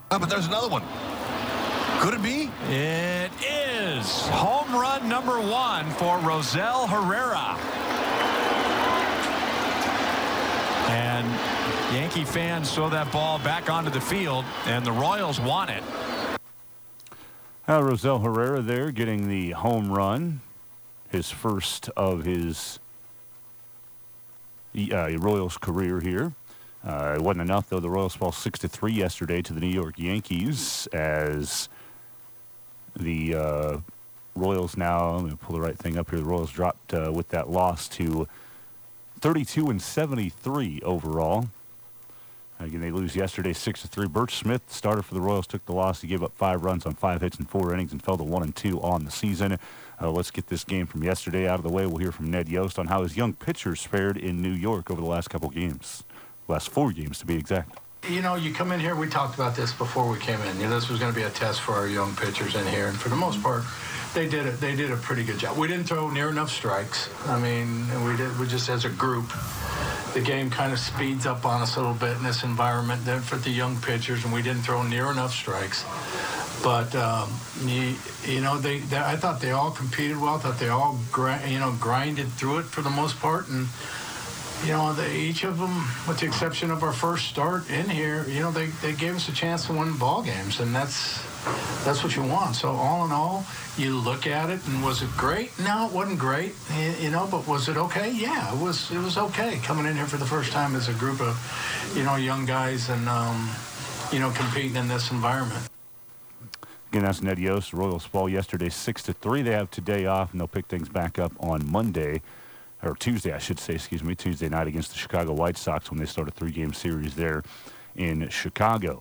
Oh, but there's another one. Could it be? It is home run number 1 for Rosell Herrera. And Yankee fans throw that ball back onto the field, and the Royals want it. Rosell Herrera there getting the home run, his first of his Royals career here. It wasn't enough, though. The Royals fall 6-3 yesterday to the New York Yankees as the Royals now, let me pull the right thing up here, the Royals dropped with that loss to 32-73 overall. Again, they lose yesterday 6-3. Birch Smith, starter for the Royals, took the loss. He gave up 5 runs on 5 hits in 4 innings and fell to 1-2 on the season. Let's get this game from yesterday out of the way. We'll hear from Ned Yost on how his young pitchers fared in New York over the last couple games. Last 4 games, to be exact. You know, you come in here, we talked about this before we came in. You know, this was going to be a test for our young pitchers in here. And for the most part, they did a pretty good job. We didn't throw near enough strikes. I mean, we just as a group, the game kind of speeds up on us a little bit in this environment then for the young pitchers, and we didn't throw near enough strikes. But, you know, I thought they all competed well. I thought they all, grinded through it for the most part. And, you know, each of them, with the exception of our first start in here, you know, they gave us a chance to win ball games, and that's what you want. So all in all, you look at it, and was it great? No, it wasn't great, you know, but was it okay? Yeah, it was okay coming in here for the first time as a group of, you know, young guys and, you know, competing in this environment. Again, that's Ned Yost. The Royals fall yesterday 6-3. They have today off, and they'll pick things back up on Monday. Or Tuesday, I should say, Tuesday night against the Chicago White Sox when they start a 3-game series there in Chicago.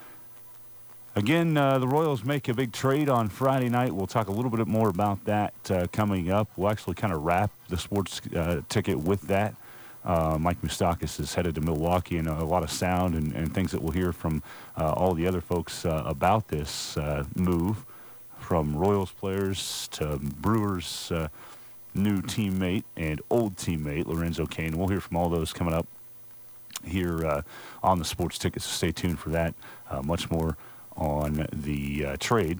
Again, the Royals make a big trade on Friday night. We'll talk a little bit more about that coming up. We'll actually kind of wrap the sports ticket with that. Mike Moustakas is headed to Milwaukee, and a lot of sound and things that we'll hear from all the other folks about this move, from Royals players to Brewers new teammate and old teammate Lorenzo Cain. We'll hear from all those coming up here on the sports ticket, so stay tuned for that. Much more on the trade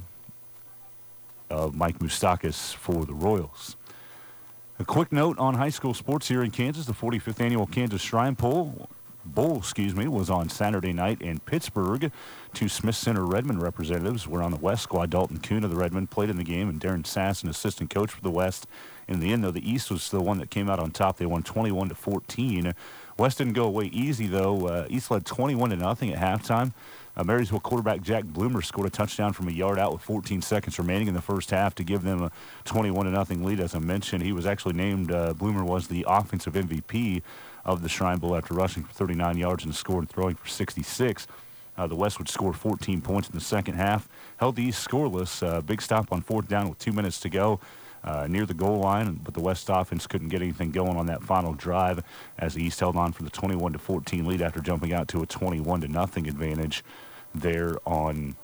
of Mike Moustakas for the Royals. A quick note on high school sports here in Kansas. The 45th annual Kansas Shrine Bowl was on Saturday night in Pittsburgh. 2 Smith Center Redmond representatives were on the West squad. Dalton Kuhn of the Redmond played in the game, and Darren Sass, an assistant coach for the West. In the end, though, the East was the one that came out on top. They won 21-14. West didn't go away easy, though. East led 21-0 at halftime. Marysville quarterback Jack Bloomer scored a touchdown from a yard out with 14 seconds remaining in the first half to give them a 21-0 lead. As I mentioned, he was actually named, Bloomer was the offensive MVP of the Shrine Bowl after rushing for 39 yards and scoring and throwing for 66. The West would score 14 points in the second half, held the East scoreless. Big stop on 4th down with 2 minutes to go. Near the goal line, but the West offense couldn't get anything going on that final drive as the East held on for the 21-14 lead after jumping out to a 21-0 advantage there on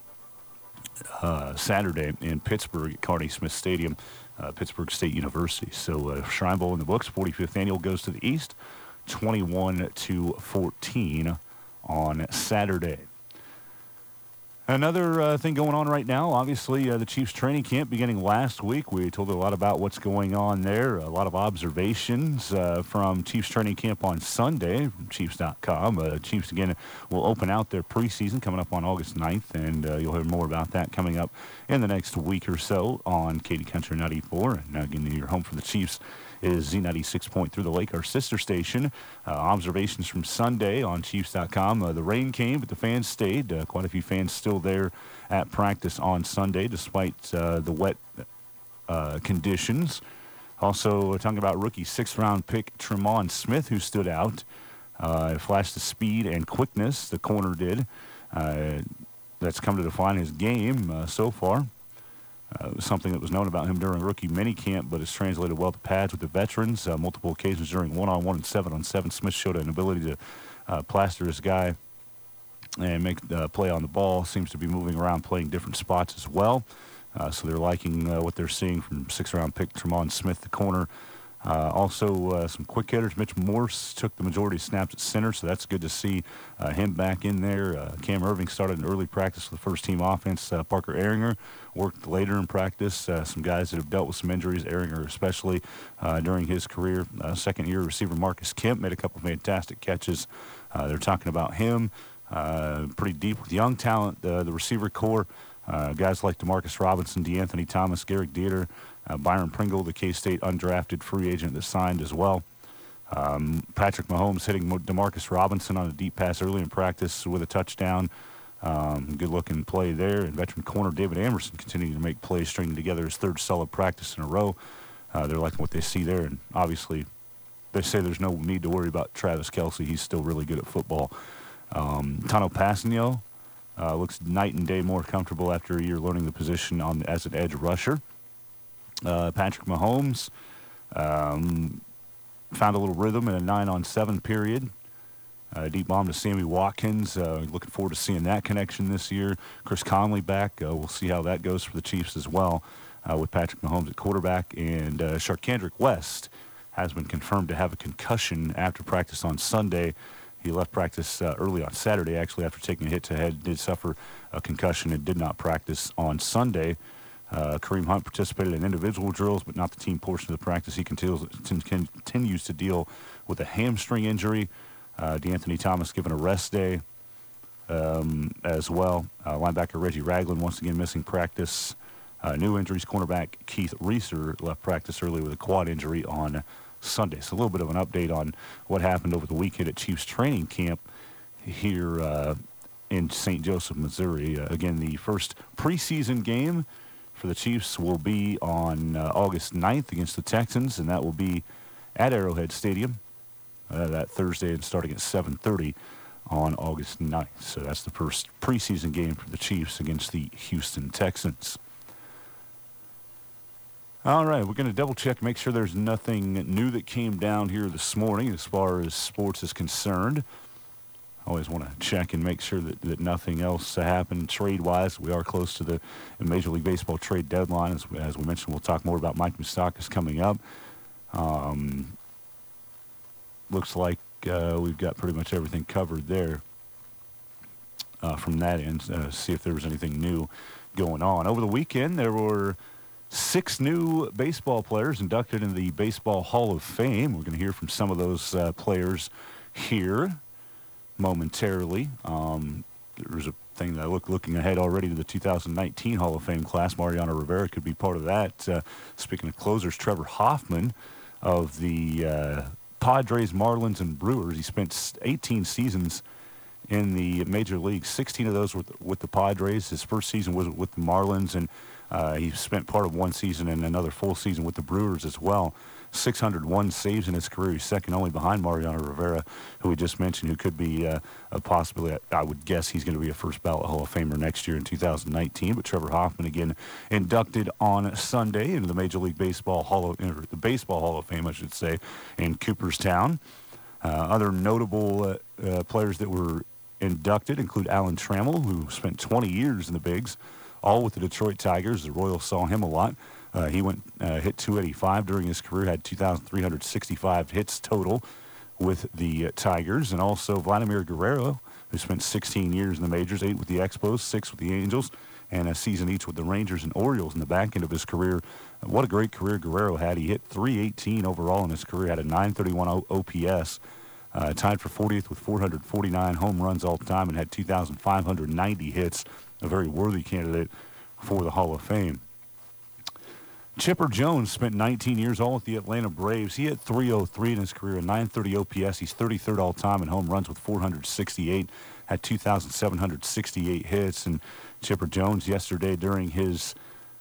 Saturday in Pittsburgh at Carney Smith Stadium, Pittsburgh State University. So Shrine Bowl in the books, 45th annual goes to the East, 21-14 on Saturday. Another thing going on right now, obviously, the Chiefs training camp beginning last week. We told you a lot about what's going on there, a lot of observations from Chiefs training camp on Sunday from Chiefs.com. Chiefs, again, will open out their preseason coming up on August 9th, and you'll hear more about that coming up in the next week or so on Katy Country 94. And again, your home for the Chiefs is Z96.3 The Lake, our sister station. Observations from Sunday on Chiefs.com. The rain came, but the fans stayed. Quite a few fans still there at practice on Sunday, despite the wet conditions. Also, talking about rookie 6th-round pick Tremont Smith, who stood out. Flashed the speed and quickness, the corner did. That's come to define his game so far. Something that was known about him during rookie minicamp, but has translated well to pads with the veterans. Multiple occasions during 1-on-1 and 7-on-7, Smith showed an ability to plaster his guy and make the play on the ball. Seems to be moving around, playing different spots as well. So they're liking what they're seeing from 6th-round pick Tremont Smith, the corner Also, some quick hitters. Mitch Morse took the majority of snaps at center, so that's good to see him back in there. Cam Irving started an early practice with the first-team offense. Parker Ehringer worked later in practice. Some guys that have dealt with some injuries, Ehringer especially, during his career. Second-year receiver Marcus Kemp made a couple of fantastic catches. They're talking about him. Pretty deep with young talent, the receiver core. Guys like DeMarcus Robinson, DeAnthony Thomas, Garrick Dieter, Byron Pringle, the K-State undrafted free agent that signed as well. Patrick Mahomes hitting DeMarcus Robinson on a deep pass early in practice with a touchdown. Good-looking play there. And veteran corner David Amerson continuing to make plays, stringing together his third solid practice in a row. They're liking what they see there. And obviously, they say there's no need to worry about Travis Kelce. He's still really good at football. Tano Passanio looks night and day more comfortable after a year learning the position as an edge rusher. Patrick Mahomes found a little rhythm in a 9-on-7 period. Deep bomb to Sammy Watkins. Looking forward to seeing that connection this year. Chris Conley back. We'll see how that goes for the Chiefs as well with Patrick Mahomes at quarterback. And Sharkandrick West has been confirmed to have a concussion after practice on Sunday. He left practice early on Saturday, actually, after taking a hit to the head. Did suffer a concussion and did not practice on Sunday. Kareem Hunt participated in individual drills, but not the team portion of the practice. He continues to deal with a hamstring injury. DeAnthony Thomas given a rest day as well. Linebacker Reggie Ragland once again missing practice. New injuries, cornerback Keith Reeser left practice early with a quad injury on Sunday. So a little bit of an update on what happened over the weekend at Chiefs training camp here in St. Joseph, Missouri. Again, the first preseason game for the Chiefs will be on August 9th against the Texans, and that will be at Arrowhead Stadium that Thursday and starting at 7:30 on August 9th. So that's the first preseason game for the Chiefs against the Houston Texans. All right, we're going to double-check, make sure there's nothing new that came down here this morning as far as sports is concerned. Always want to check and make sure that nothing else happened trade-wise. We are close to the Major League Baseball trade deadline. As we mentioned, we'll talk more about Mike Moustakas coming up. Looks like we've got pretty much everything covered there from that end. See if there was anything new going on. Over the weekend, there were 6 new baseball players inducted into the Baseball Hall of Fame. We're going to hear from some of those players here momentarily. There's a thing that looking ahead already to the 2019 Hall of Fame class. Mariano Rivera could be part of that. Speaking of closers, Trevor Hoffman of the Padres, Marlins, and Brewers. He spent 18 seasons in the major leagues, 16 of those with the Padres. His first season was with the Marlins, and he spent part of one season and another full season with the Brewers as well. 601 saves in his career. He's second only behind Mariano Rivera, who we just mentioned, who could be a possibly, I would guess he's going to be a first ballot Hall of Famer next year in 2019. But Trevor Hoffman, again, inducted on Sunday into the Major League Baseball the Baseball Hall of Fame, I should say, in Cooperstown. Other notable players that were inducted include Alan Trammell, who spent 20 years in the bigs, all with the Detroit Tigers. The Royals saw him a lot. He hit 285 during his career, had 2,365 hits total with the Tigers. And also Vladimir Guerrero, who spent 16 years in the majors, 8 with the Expos, 6 with the Angels, and a season each with the Rangers and Orioles in the back end of his career. What a great career Guerrero had. He hit 318 overall in his career, had a 931 OPS, tied for 40th with 449 home runs all time, and had 2,590 hits. A very worthy candidate for the Hall of Fame. Chipper Jones spent 19 years all with the Atlanta Braves. He hit 303 in his career, a 930 OPS. He's 33rd all time in home runs with 468, had 2,768 hits. And Chipper Jones yesterday during his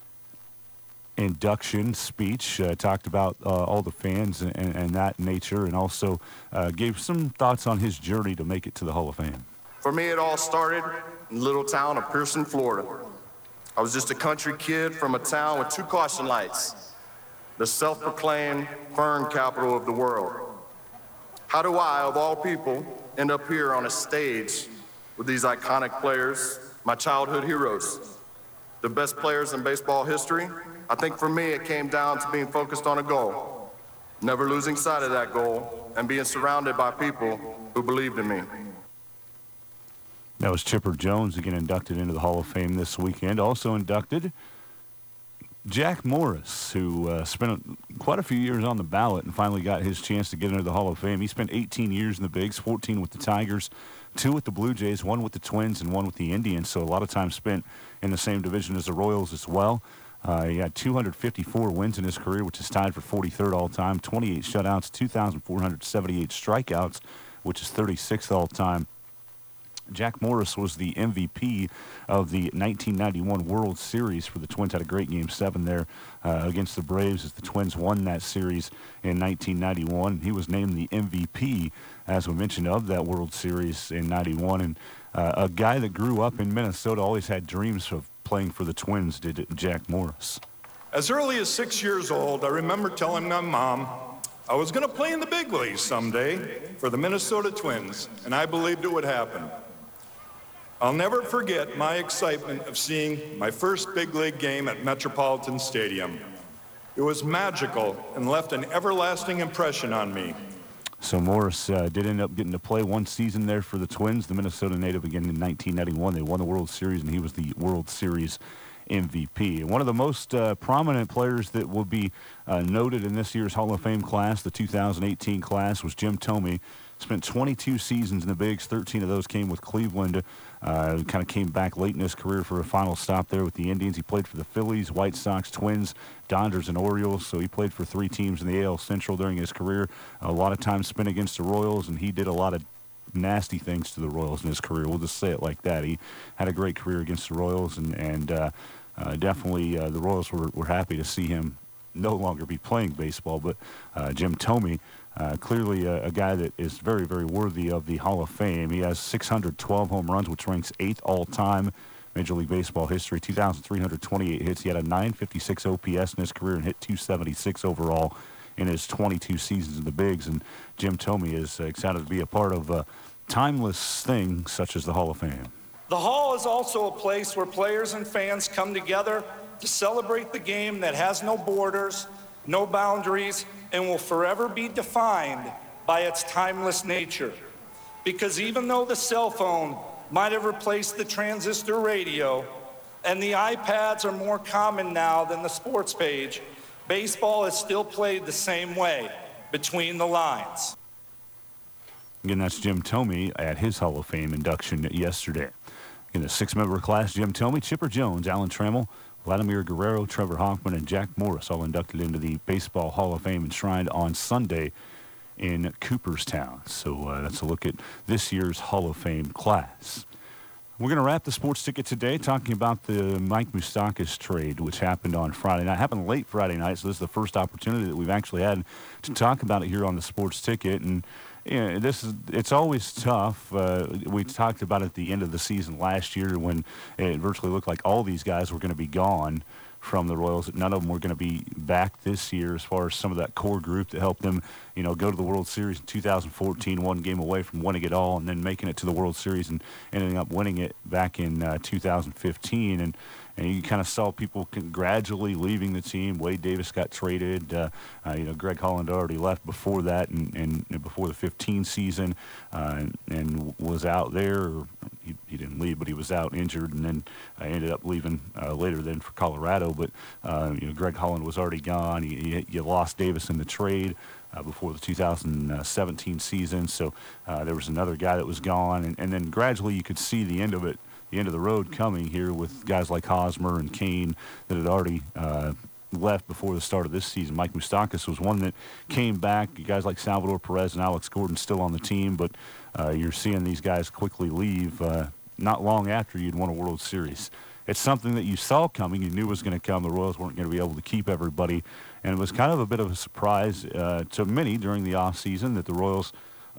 induction speech talked about all the fans and that nature, and also gave some thoughts on his journey to make it to the Hall of Fame. For me, it all started in the little town of Pearson, Florida. I was just a country kid from a town with 2 caution lights, the self-proclaimed fern capital of the world. How do I, of all people, end up here on a stage with these iconic players, my childhood heroes, the best players in baseball history? I think for me, it came down to being focused on a goal, never losing sight of that goal and being surrounded by people who believed in me. That was Chipper Jones, again inducted into the Hall of Fame this weekend. Also inducted Jack Morris, who spent quite a few years on the ballot and finally got his chance to get into the Hall of Fame. He spent 18 years in the Bigs, 14 with the Tigers, 2 with the Blue Jays, 1 with the Twins, and 1 with the Indians. So a lot of time spent in the same division as the Royals as well. He had 254 wins in his career, which is tied for 43rd all-time, 28 shutouts, 2,478 strikeouts, which is 36th all-time. Jack Morris was the MVP of the 1991 World Series for the Twins. Had a great Game 7 there against the Braves as the Twins won that series in 1991. He was named the MVP, as we mentioned, of that World Series in 91. And a guy that grew up in Minnesota, always had dreams of playing for the Twins, did Jack Morris. As early as 6 years old, I remember telling my mom I was going to play in the big leagues someday for the Minnesota Twins, and I believed it would happen. I'll never forget my excitement of seeing my first big league game at Metropolitan Stadium. It was magical and left an everlasting impression on me. So Morris did end up getting to play one season there for the Twins, the Minnesota native, again in 1991. They won the World Series, and he was the World Series MVP. And one of the most prominent players that will be noted in this year's Hall of Fame class, the 2018 class, was Jim Thome. Spent 22 seasons in the Bigs. 13 of those came with Cleveland. Kind of came back late in his career for a final stop there with the Indians. He played for the Phillies, White Sox, Twins, Dodgers, and Orioles. So he played for 3 teams in the AL Central during his career. A lot of time spent against the Royals, and he did a lot of nasty things to the Royals in his career. We'll just say it like that. He had a great career against the Royals, and definitely the Royals were happy to see him no longer be playing baseball. But Jim Thome, clearly a guy that is very, very worthy of the Hall of Fame. He has 612 home runs, which ranks 8th all-time Major League Baseball history, 2,328 hits. He had a 956 OPS in his career and hit 276 overall in his 22 seasons in the Bigs. And Jim Thome is excited to be a part of a timeless thing such as the Hall of Fame. The Hall is also a place where players and fans come together to celebrate the game that has no borders, no boundaries, and will forever be defined by its timeless nature. Because even though the cell phone might have replaced the transistor radio, and the iPads are more common now than the sports page, baseball is still played the same way, between the lines. Again, that's Jim Thome at his Hall of Fame induction yesterday. In the 6-member class, Jim Thome, Chipper Jones, Alan Trammell, Vladimir Guerrero, Trevor Hoffman, and Jack Morris all inducted into the Baseball Hall of Fame enshrined on Sunday in Cooperstown. So that's a look at this year's Hall of Fame class. We're going to wrap the sports ticket today talking about the Mike Moustakas trade, which happened on Friday night. It happened late Friday night, so this is the first opportunity that we've actually had to talk about it here on the sports ticket. And yeah, it's always tough. We talked about it at the end of the season last year when it virtually looked like all these guys were going to be gone from the Royals. None of them were going to be back this year as far as some of that core group that helped them, go to the World Series in 2014, one game away from winning it all, and then making it to the World Series and ending up winning it back in 2015. And you kind of saw people gradually leaving the team. Wade Davis got traded. Greg Holland already left before that and before the 15 season and was out there. He didn't leave, but he was out injured, and then ended up leaving later then for Colorado. But, Greg Holland was already gone. You lost Davis in the trade before the 2017 season. So there was another guy that was gone. And then gradually you could see the end of it. The end of the road coming here with guys like Hosmer and Kane that had already left before the start of this season. Mike Moustakas was one that came back. Guys like Salvador Perez and Alex Gordon still on the team, but you're seeing these guys quickly leave not long after you'd won a World Series. It's something that you saw coming. You knew was going to come. The Royals weren't going to be able to keep everybody, and it was kind of a bit of a surprise to many during the offseason that the Royals,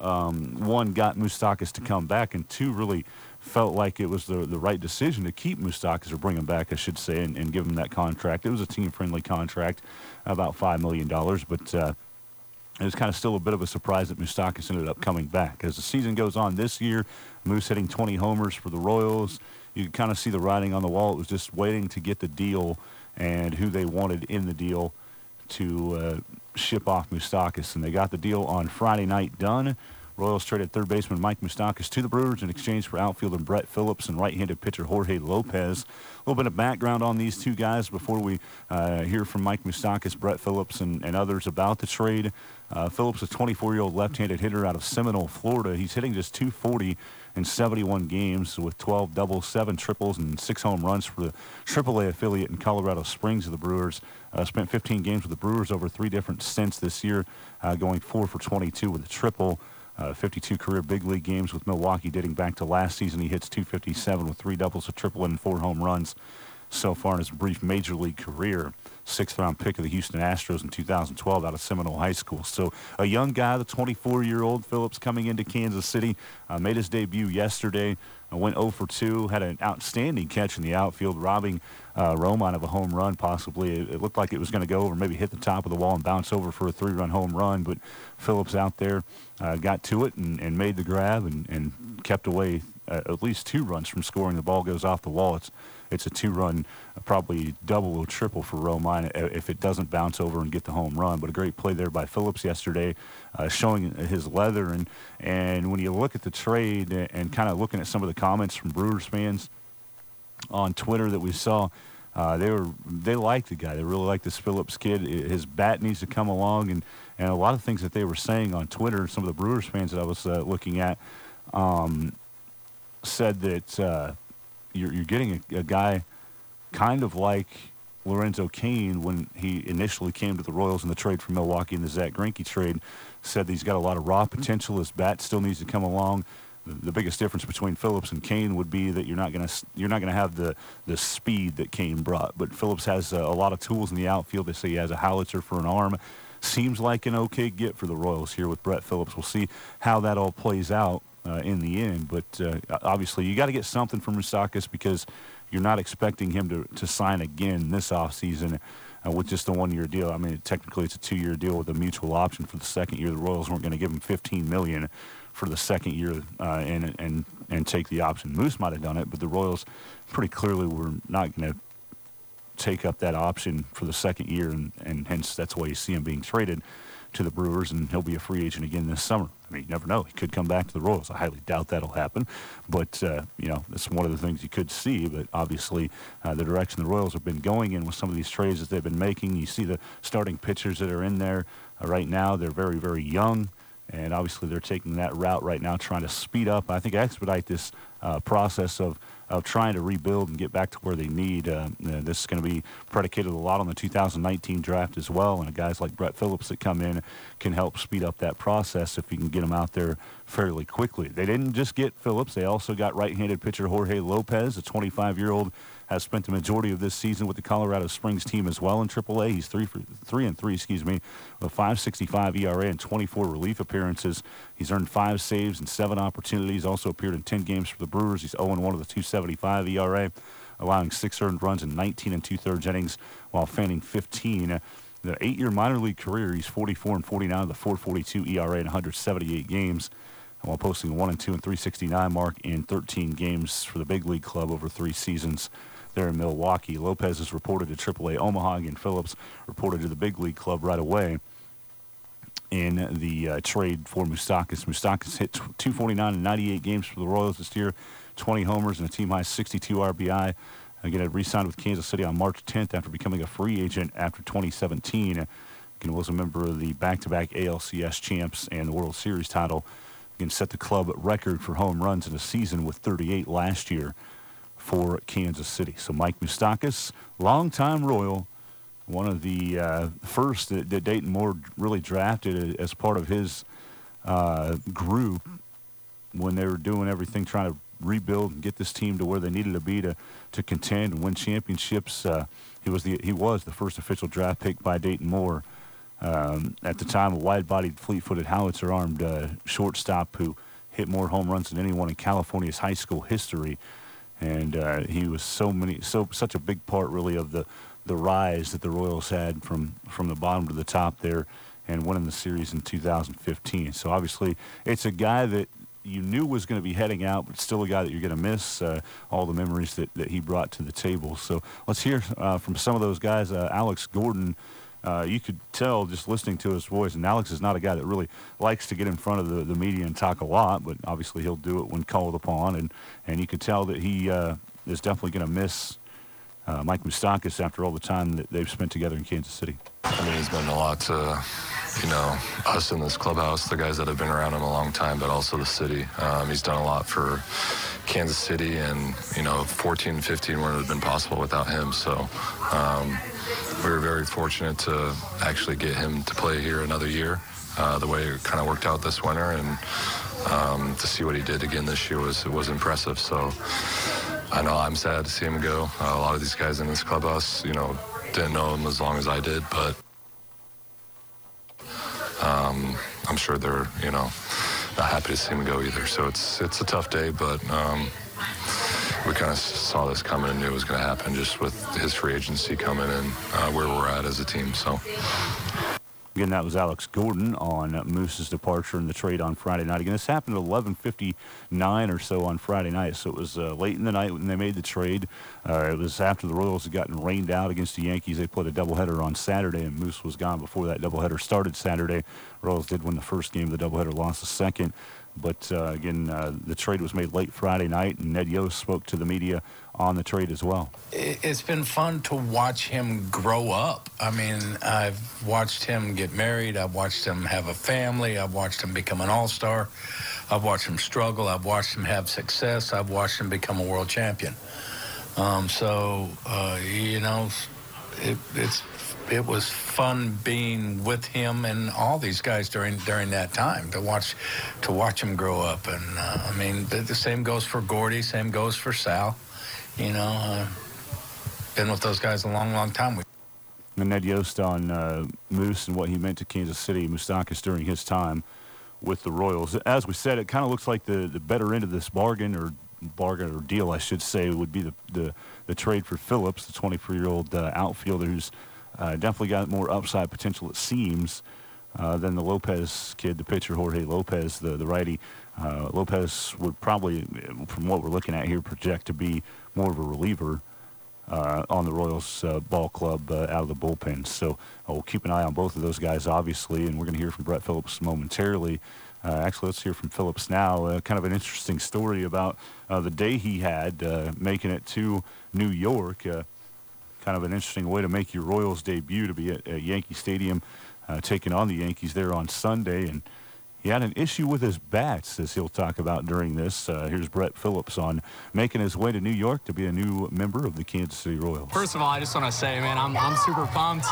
one, got Moustakas to come back, and two, really felt like it was the right decision to keep Moustakas, or bring him back, I should say, and give him that contract. It was a team-friendly contract, about $5 million, but it was kind of still a bit of a surprise that Moustakas ended up coming back. As the season goes on this year, Moose hitting 20 homers for the Royals. You kind of see the writing on the wall. It was just waiting to get the deal and who they wanted in the deal to ship off Moustakas, and they got the deal on Friday night done. Royals traded third baseman Mike Moustakas to the Brewers in exchange for outfielder Brett Phillips and right-handed pitcher Jorge Lopez. A little bit of background on these two guys before we hear from Mike Moustakas, Brett Phillips, and others about the trade. Phillips, a 24-year-old left-handed hitter out of Seminole, Florida. He's hitting just .240 in 71 games with 12 doubles, 7 triples, and 6 home runs for the AAA affiliate in Colorado Springs of the Brewers. Spent 15 games with the Brewers over 3 different stints this year, going 4 for 22 with a triple. 52 career big league games with Milwaukee dating back to last season. He hits .257 with 3 doubles, a triple, and 4 home runs so far in his brief major league career. 6th-round pick of the Houston Astros in 2012 out of Seminole High School. So a young guy, the 24-year-old Phillips, coming into Kansas City, made his debut yesterday. Went 0 for 2, had an outstanding catch in the outfield, robbing Romine of a home run possibly. It looked like it was going to go over, maybe hit the top of the wall and bounce over for a 3-run home run, but Phillips out there got to it and made the grab and kept away at least 2 runs from scoring. The ball goes off the wall. It's a 2-run, probably double or triple for Romine if it doesn't bounce over and get the home run. But a great play there by Phillips yesterday, showing his leather. And when you look at the trade and kind of looking at some of the comments from Brewers fans on Twitter that we saw, they like the guy. They really like this Phillips kid. His bat needs to come along, and a lot of things that they were saying on Twitter, some of the Brewers fans that I was looking at said that you're getting a guy kind of like Lorenzo Cain when he initially came to the Royals in the trade from Milwaukee in the Zach Greinke trade. Said that he's got a lot of raw potential. His bat still needs to come along. The biggest difference between Phillips and Cain would be that you're not going to have the speed that Cain brought. But Phillips has a lot of tools in the outfield. They say he has a howitzer for an arm. Seems like an okay get for the Royals here with Brett Phillips. We'll see how that all plays out in the end. But obviously you got to get something from Moustakas because you're not expecting him to sign again this offseason with just a 1-year deal. I mean, technically it's a 2-year deal with a mutual option for the second year. The Royals weren't going to give him $15 million for the second year and take the option. Moose might have done it, but the Royals pretty clearly were not going to take up that option for the second year, and hence that's why you see him being traded to the Brewers, and he'll be a free agent again this summer. I mean, you never know. He could come back to the Royals. I highly doubt that'll happen, but that's one of the things you could see. But obviously, the direction the Royals have been going in with some of these trades that they've been making, you see the starting pitchers that are in there right now. They're very, very young, and obviously they're taking that route right now, trying to speed up, I think, expedite this process of trying to rebuild and get back to where they need. This is going to be predicated a lot on the 2019 draft as well, and guys like Brett Phillips that come in can help speed up that process if you can get them out there fairly quickly. They didn't just get Phillips. They also got right-handed pitcher Jorge Lopez, a 25-year-old, has spent the majority of this season with the Colorado Springs team as well in AAA. He's 3-3, with a .565 ERA and 24 relief appearances. He's earned 5 saves and 7 opportunities. Also appeared in 10 games for the Brewers. He's 0-1 with a .275 ERA, allowing 6 earned runs in 19 2/3 innings while fanning 15. The 8-year minor league career, he's 44-49 with a .442 ERA in 178 games, while posting a 1-2 and .369 mark in 13 games for the big league club over 3 seasons there in Milwaukee. Lopez is reported to AAA Omaha, and Phillips reported to the big league club right away in the trade for Moustakas. Moustakas hit .249 in 98 games for the Royals this year, 20 homers and a team-high 62 RBI. Again, it re-signed with Kansas City on March 10th after becoming a free agent after 2017. Again, was a member of the back-to-back ALCS champs and the World Series title. Again, set the club record for home runs in a season with 38 last year for Kansas City. So Mike Moustakas, longtime Royal, one of the first that Dayton Moore really drafted as part of his group when they were doing everything, trying to rebuild and get this team to where they needed to be to contend and win championships. He was the first official draft pick by Dayton Moore. At the time, a wide-bodied, fleet-footed, howitzer-armed shortstop who hit more home runs than anyone in California's high school history. And he was such a big part, really, of the rise that the Royals had from the bottom to the top there and winning the series in 2015. So, obviously, it's a guy that you knew was going to be heading out, but still a guy that you're going to miss all the memories that he brought to the table. So let's hear from some of those guys. Alex Gordon you could tell just listening to his voice, and Alex is not a guy that really likes to get in front of the media and talk a lot, but obviously he'll do it when called upon, and you could tell that he is definitely going to miss Mike Moustakas after all the time that they've spent together in Kansas City. I mean, he's been a lot to, us in this clubhouse, the guys that have been around him a long time, but also the city. He's done a lot for Kansas City, and, 14 and 15 wouldn't have been possible without him. So we were very fortunate to actually get him to play here another year, the way it kind of worked out this winter, and to see what he did again this year was impressive. So I know I'm sad to see him go. A lot of these guys in this clubhouse, didn't know him as long as I did, but I'm sure they're, not happy to see him go either. So it's a tough day, but we kind of saw this coming and knew it was going to happen just with his free agency coming and where we're at as a team. So. Again, that was Alex Gordon on Moose's departure in the trade on Friday night. Again, this happened at 11:59 or so on Friday night, so it was late in the night when they made the trade. It was after the Royals had gotten rained out against the Yankees. They played a doubleheader on Saturday, and Moose was gone before that doubleheader started Saturday. Royals did win the first game of the doubleheader, lost the second. But, again, the trade was made late Friday night, and Ned Yost spoke to the media on the trade as well. It's been fun to watch him grow up. I mean, I've watched him get married. I've watched him have a family. I've watched him become an all-star. I've watched him struggle. I've watched him have success. I've watched him become a world champion. It was fun being with him and all these guys during that time to watch him grow up. And the same goes for Gordy, same goes for Sal. Been with those guys a long, long time. And Ned Yost on Moose and what he meant to Kansas City, Moustakas during his time with the Royals. As we said, it kind of looks like the better end of this bargain or deal, I should say, would be the trade for Phillips, the 24-year-old outfielder who's definitely got more upside potential, it seems, than the Lopez kid, the pitcher, Jorge Lopez, the righty. Lopez would probably, from what we're looking at here, project to be more of a reliever on the Royals ball club out of the bullpen. So we'll keep an eye on both of those guys, obviously, and we're going to hear from Brett Phillips momentarily. Actually, let's hear from Phillips now. Kind of an interesting story about the day he had making it to New York. Kind of an interesting way to make your Royals debut, to be at Yankee Stadium taking on the Yankees there on Sunday. And he had an issue with his bats, as he'll talk about during this. Here's Brett Phillips on making his way to New York to be a new member of the Kansas City Royals. First of all, I just want to say, man, I'm super pumped.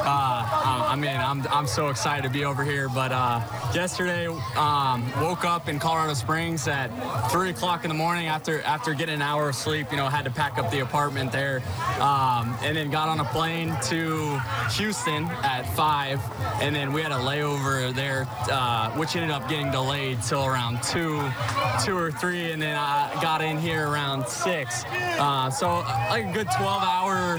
I'm so excited to be over here. But yesterday, woke up in Colorado Springs at 3 o'clock in the morning after getting an hour of sleep. Had to pack up the apartment there, and then got on a plane to Houston at 5, and then we had a layover there, which ended up getting delayed till around 2 or 3, and then I got in here around 6. So like a good 12-hour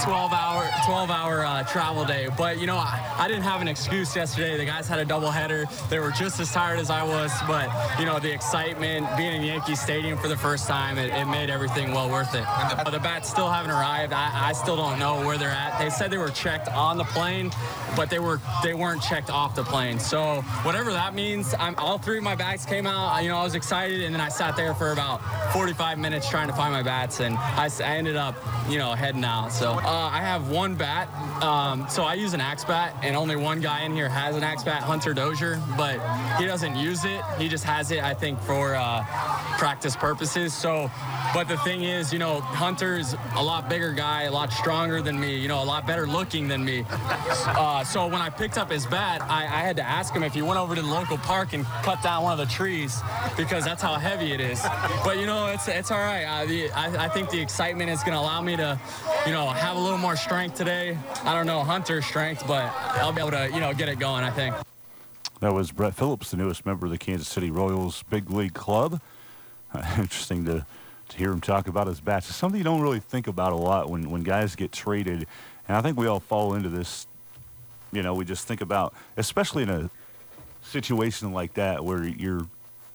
travel day. But I didn't have an excuse yesterday. The guys had a doubleheader. They were just as tired as I was, but the excitement, being in Yankee Stadium for the first time, it made everything well worth it. The bats still haven't arrived. I still don't know where they're at. They said they were checked on the plane, but they weren't checked off the plane. So whatever that means, all 3 of my bats came out. I was excited, and then I sat there for about 45 minutes trying to find my bats, and I ended up, heading out. So I have one bat. So I use an axe bat, and only one guy in here has an axe bat, Hunter Dozier, but he doesn't use it. He just has it, I think, for practice purposes. So, but the thing is, Hunter's a lot bigger guy, a lot stronger than me, a lot better looking than me. So when I picked up his bat, I had to ask him if he went over to the local park and cut down one of the trees, because that's how heavy it is. But it's all right. I think the excitement is going to allow me to have a little more strength today. I don't know Hunter's strength, but I'll be able to get it going, I think. That was Brett Phillips, the newest member of the Kansas City Royals big league club. Interesting to hear him talk about his bats. It's something you don't really think about a lot when guys get traded, and I think we all fall into this. We just think about, especially in a situation like that where you're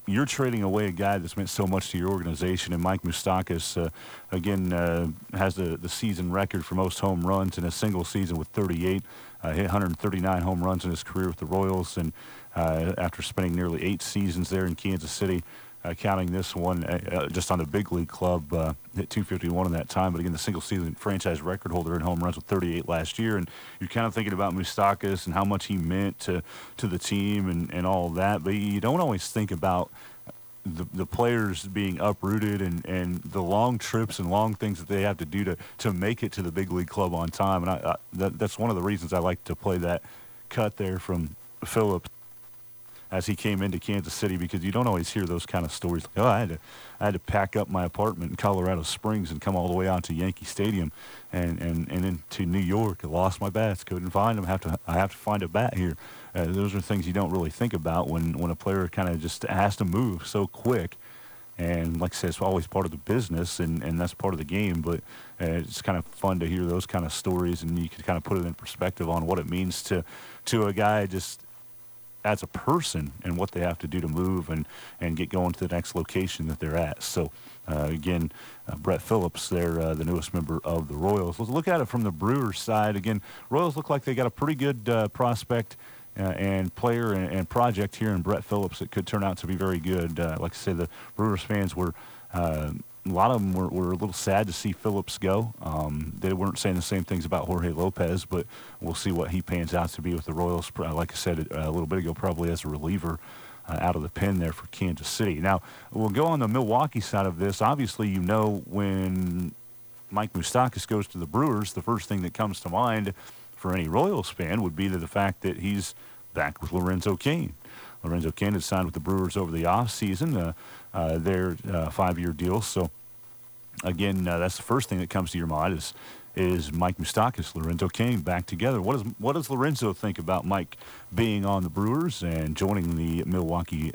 you're trading away a guy that's meant so much to your organization, and Mike Moustakas, again, has the season record for most home runs in a single season with 38. Hit 139 home runs in his career with the Royals, and after spending nearly 8 seasons there in Kansas City, counting this one just on the big league club, hit 251 in that time. But again, the single season franchise record holder in home runs with 38 last year. And you're kind of thinking about Moustakas and how much he meant to the team and all that. But you don't always think about the players being uprooted and the long trips and long things that they have to do to make it to the big league club on time. And that's one of the reasons I like to play that cut there from Phillips as he came into Kansas City, because you don't always hear those kind of stories. Like, oh, I had to pack up my apartment in Colorado Springs and come all the way out to Yankee Stadium and into New York. I lost my bats, couldn't find them. I have to find a bat here. Those are things you don't really think about when a player kind of just has to move so quick. And like I said, it's always part of the business, and that's part of the game. But it's kind of fun to hear those kind of stories, and you can kind of put it in perspective on what it means to a guy just as a person and what they have to do to move and get going to the next location that they're at. So, again, Brett Phillips, they're the newest member of the Royals. Let's look at it from the Brewers side. Again, Royals look like they got a pretty good prospect and player and project here in Brett Phillips that could turn out to be very good. Like I said, the Brewers fans were a lot of them were a little sad to see Phillips go. They weren't saying the same things about Jorge Lopez, but we'll see what he pans out to be with the Royals. Like I said a little bit ago, probably as a reliever out of the pen there for Kansas City. Now, we'll go on the Milwaukee side of this. Obviously, you know, when Mike Moustakas goes to the Brewers, the first thing that comes to mind for any Royals fan would be the fact that he's back with Lorenzo Cain. Lorenzo Cain had signed with the Brewers over the offseason, their 5-year deal. So, again, that's the first thing that comes to your mind is Mike Moustakas, Lorenzo Cain back together. What does Lorenzo think about Mike being on the Brewers and joining the Milwaukee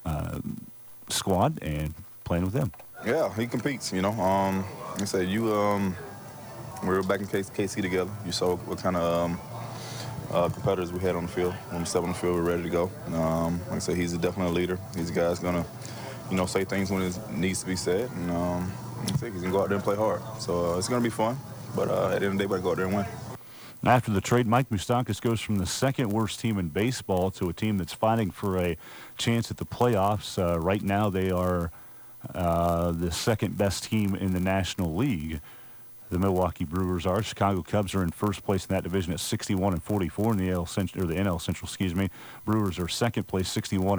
squad and playing with them? Yeah, he competes, you know. Like I said, we were back in KC together. You saw what kind of competitors we had on the field. When we stepped on the field, we were ready to go. Like I said, he's definitely a leader. He's a guy that's going to, say things when it needs to be said. And he's going to go out there and play hard. So it's going to be fun. But at the end of the day, we got to go out there and win. After the trade, Mike Moustakas goes from the second worst team in baseball to a team that's fighting for a chance at the playoffs. Right now, they are the second best team in the National League. The Milwaukee Brewers are. Chicago Cubs are in first place in that division at 61-44 in the NL Central. Brewers are second place,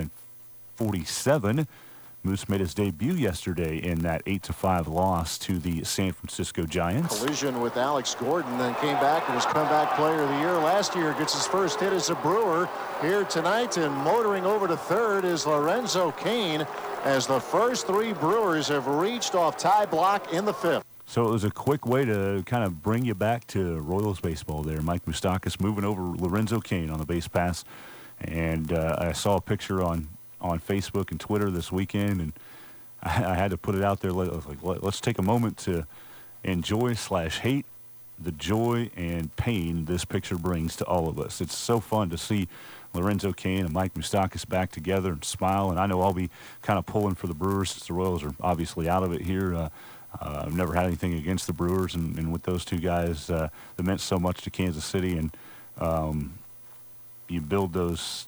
61-47. Moose made his debut yesterday in that 8-5 loss to the San Francisco Giants. Collision with Alex Gordon, then came back and was comeback player of the year last year. Gets his first hit as a Brewer here tonight, and motoring over to third is Lorenzo Cain as the first 3 Brewers have reached off tie block in the 5th. So it was a quick way to kind of bring you back to Royals baseball there. Mike Moustakas moving over Lorenzo Cain on the base pass. And I saw a picture on Facebook and Twitter this weekend, and I had to put it out there. Let's take a moment to enjoy/hate the joy and pain this picture brings to all of us. It's so fun to see Lorenzo Cain and Mike Moustakas back together and smile. And I know I'll be kind of pulling for the Brewers since the Royals are obviously out of it here. I've never had anything against the Brewers, and with those two guys, that meant so much to Kansas City. And you build those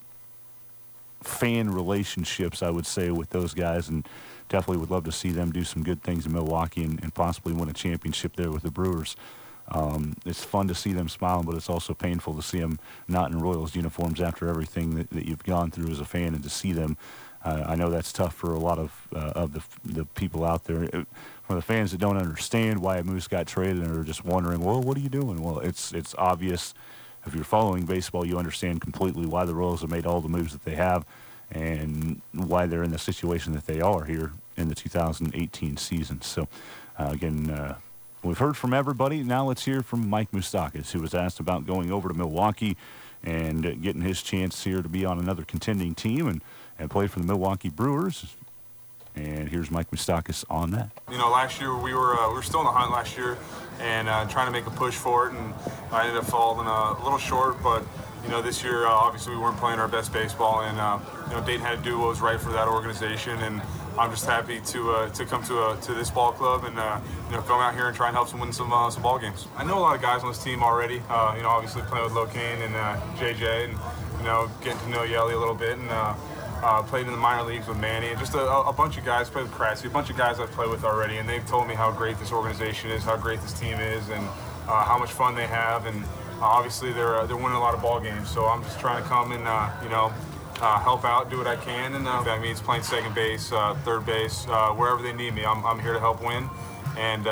fan relationships, I would say, with those guys, and definitely would love to see them do some good things in Milwaukee and possibly win a championship there with the Brewers. It's fun to see them smiling, but it's also painful to see them not in Royals uniforms after everything that you've gone through as a fan, and to see them. I know that's tough for a lot of the people out there. For the fans that don't understand why Moose got traded and are just wondering, well, what are you doing? Well, it's obvious. If you're following baseball, you understand completely why the Royals have made all the moves that they have and why they're in the situation that they are here in the 2018 season. So, again, we've heard from everybody. Now let's hear from Mike Moustakas, who was asked about going over to Milwaukee and getting his chance here to be on another contending team and play for the Milwaukee Brewers. And here's Mike Moustakas on that. Last year we were still in the hunt last year and trying to make a push for it, and I ended up falling a little short, but this year, obviously we weren't playing our best baseball, and Dayton had to do what was right for that organization, and I'm just happy to come to this ball club and come out here and try and help them win some ball games. I know a lot of guys on this team already. Obviously playing with Locaine and JJ, and getting to know Yelly a little bit, and played in the minor leagues with Manny, and just a bunch of guys. Played with Kratzy, a bunch of guys I've played with already, and they've told me how great this organization is, how great this team is, and how much fun they have, and obviously they're winning a lot of ball games. So I'm just trying to come and help out, do what I can, and that means playing second base, third base, wherever they need me. I'm here to help win, and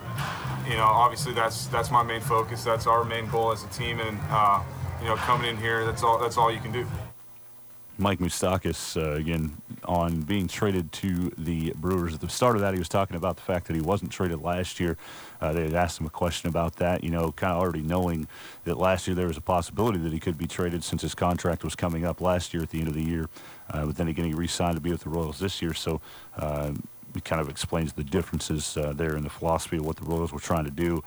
obviously that's my main focus. That's our main goal as a team, and coming in here, that's all you can do. Mike Moustakas, again, on being traded to the Brewers. At the start of that, he was talking about the fact that he wasn't traded last year. They had asked him a question about that, kind of already knowing that last year there was a possibility that he could be traded since his contract was coming up last year at the end of the year. But then again, he re-signed to be with the Royals this year. So it kind of explains the differences there in the philosophy of what the Royals were trying to do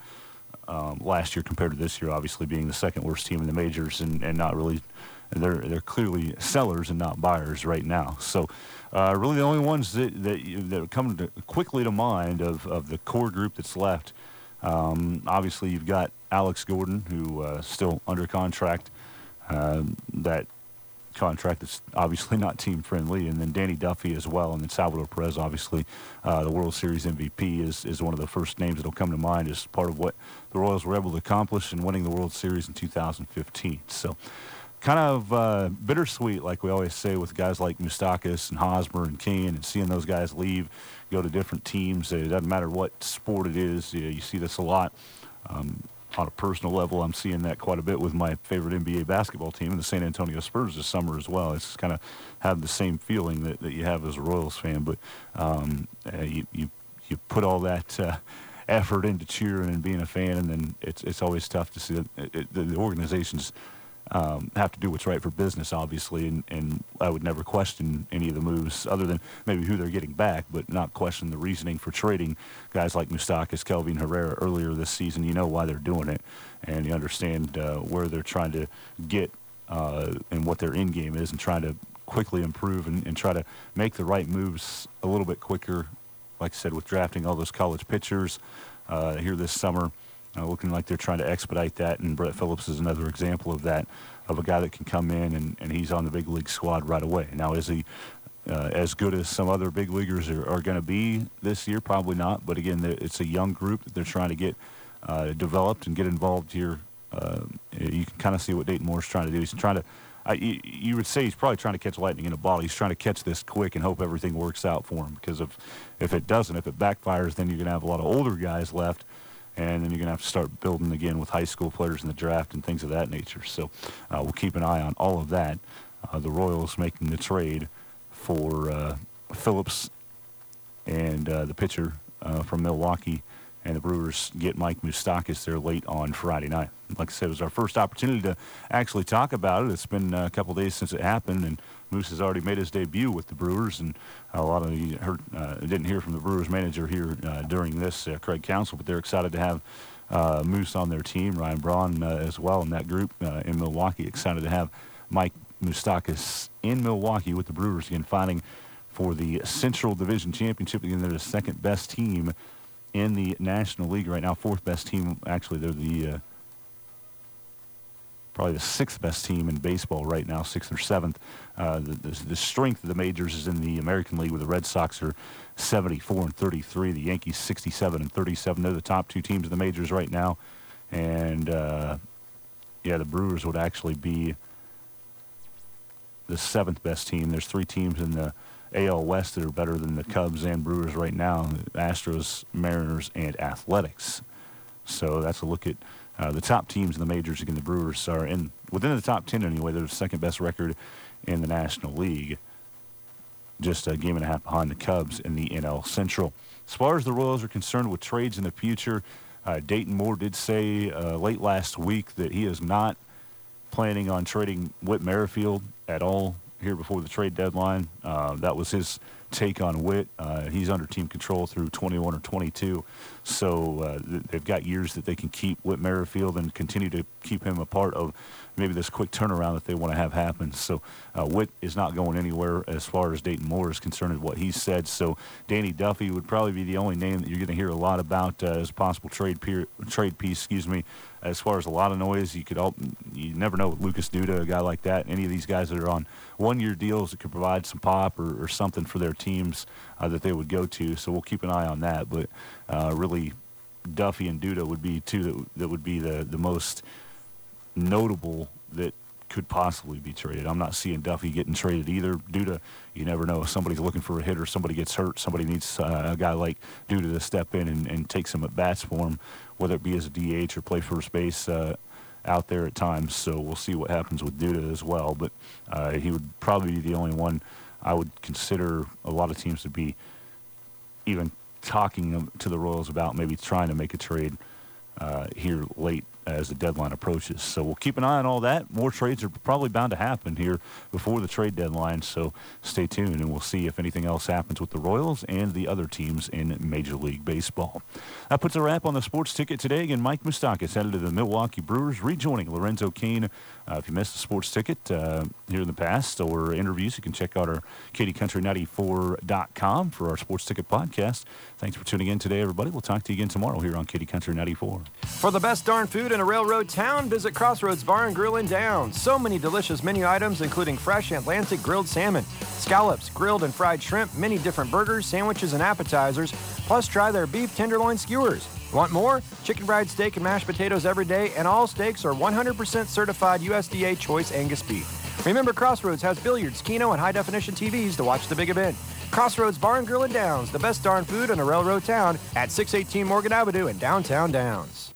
last year compared to this year, obviously being the second worst team in the majors and not really. They're clearly sellers and not buyers right now. So really the only ones that come quickly to mind of the core group that's left, obviously you've got Alex Gordon, who still under contract. That contract is obviously not team friendly, and then Danny Duffy as well, and then Salvador Perez, obviously the World Series MVP is one of the first names that'll come to mind as part of what the Royals were able to accomplish in winning the World Series in 2015. So kind of bittersweet, like we always say, with guys like Moustakas and Hosmer and Cain, and seeing those guys leave, go to different teams. It doesn't matter what sport it is. You see this a lot. On a personal level, I'm seeing that quite a bit with my favorite NBA basketball team, the San Antonio Spurs, this summer as well. It's kind of have the same feeling that you have as a Royals fan, but you put all that effort into cheering and being a fan, and then it's always tough to see that the organizations have to do what's right for business, obviously, and I would never question any of the moves other than maybe who they're getting back, but not question the reasoning for trading guys like Moustakas, Kelvin Herrera earlier this season. You know why they're doing it, and you understand where they're trying to get and what their end game is, and trying to quickly improve and try to make the right moves a little bit quicker, like I said, with drafting all those college pitchers here this summer. Looking like they're trying to expedite that, and Brett Phillips is another example of that, of a guy that can come in and he's on the big league squad right away. Now, is he as good as some other big leaguers are going to be this year? Probably not, but again, it's a young group that they're trying to get developed and get involved here. You can kind of see what Dayton Moore's trying to do. He's trying to, you would say he's probably trying to catch lightning in a bottle. He's trying to catch this quick and hope everything works out for him, because if it doesn't, if it backfires, then you're going to have a lot of older guys left, and then you're going to have to start building again with high school players in the draft and things of that nature. So we'll keep an eye on all of that. The Royals making the trade for Phillips and the pitcher from Milwaukee, and the Brewers get Mike Moustakas there late on Friday night. Like I said, it was our first opportunity to actually talk about it. It's been a couple days since it happened, and Moose has already made his debut with the Brewers, and a lot of you didn't hear from the Brewers manager here during this, Craig Counsell, but they're excited to have Moose on their team, Ryan Braun as well in that group in Milwaukee. Excited to have Mike Moustakas in Milwaukee with the Brewers again, fighting for the Central Division Championship. Again, they're the second best team in the National League right now, fourth best team. Actually, they're the probably the sixth best team in baseball right now, sixth or seventh. The strength of the majors is in the American League, where the Red Sox are 74-33, the Yankees 67-37. They're the top two teams in the majors right now, and the Brewers would actually be the seventh best team. There's three teams in the AL West that are better than the Cubs and Brewers right now: Astros, Mariners, and Athletics. So that's a look at the top teams in the majors. Again, the Brewers are within the top 10 anyway. They're the second best record in the National League, just a game and a half behind the Cubs in the NL Central. As far as the Royals are concerned with trades in the future, Dayton Moore did say late last week that he is not planning on trading Whit Merrifield at all here before the trade deadline. That was his take on Witt. He's under team control through 21 or 22. So they've got years that they can keep Whit Merrifield and continue to keep him a part of maybe this quick turnaround that they want to have happen. So Witt is not going anywhere as far as Dayton Moore is concerned, what he said. So Danny Duffy would probably be the only name that you're going to hear a lot about as a possible trade piece. As far as a lot of noise, you never know with Lucas Duda, a guy like that, any of these guys that are on one-year deals that could provide some pop or something for their teams that they would go to. So we'll keep an eye on that. But really, Duffy and Duda would be two that would be the most notable that could possibly be traded. I'm not seeing Duffy getting traded either. Duda, you never know. If somebody's looking for a hitter, somebody gets hurt, somebody needs a guy like Duda to step in and take some at-bats for him, whether it be as a DH or play first base out there at times. So we'll see what happens with Duda as well. But he would probably be the only one I would consider a lot of teams to be even talking to the Royals about maybe trying to make a trade here late as the deadline approaches. So we'll keep an eye on all that. More trades are probably bound to happen here before the trade deadline, so stay tuned, and we'll see if anything else happens with the Royals and the other teams in Major League Baseball. That puts a wrap on the Sports Ticket today. Again, Mike Moustakas headed to the Milwaukee Brewers, rejoining Lorenzo Cain. If you missed the Sports Ticket here in the past or interviews, you can check out our KDCountry94.com for our Sports Ticket podcast. Thanks for tuning in today, everybody. We'll talk to you again tomorrow here on KD Country 94. For the best darn food in a railroad town, visit Crossroads Bar and Grill in Downs. So many delicious menu items, including fresh Atlantic grilled salmon, scallops, grilled and fried shrimp, many different burgers, sandwiches, and appetizers. Plus, try their beef tenderloin skewers. Want more? Chicken fried steak and mashed potatoes every day, and all steaks are 100% certified USDA Choice Angus beef. Remember, Crossroads has billiards, keno, and high-definition TVs to watch the big event. Crossroads Bar and Grill in Downs, the best darn food in a railroad town at 618 Morgan Avenue in downtown Downs.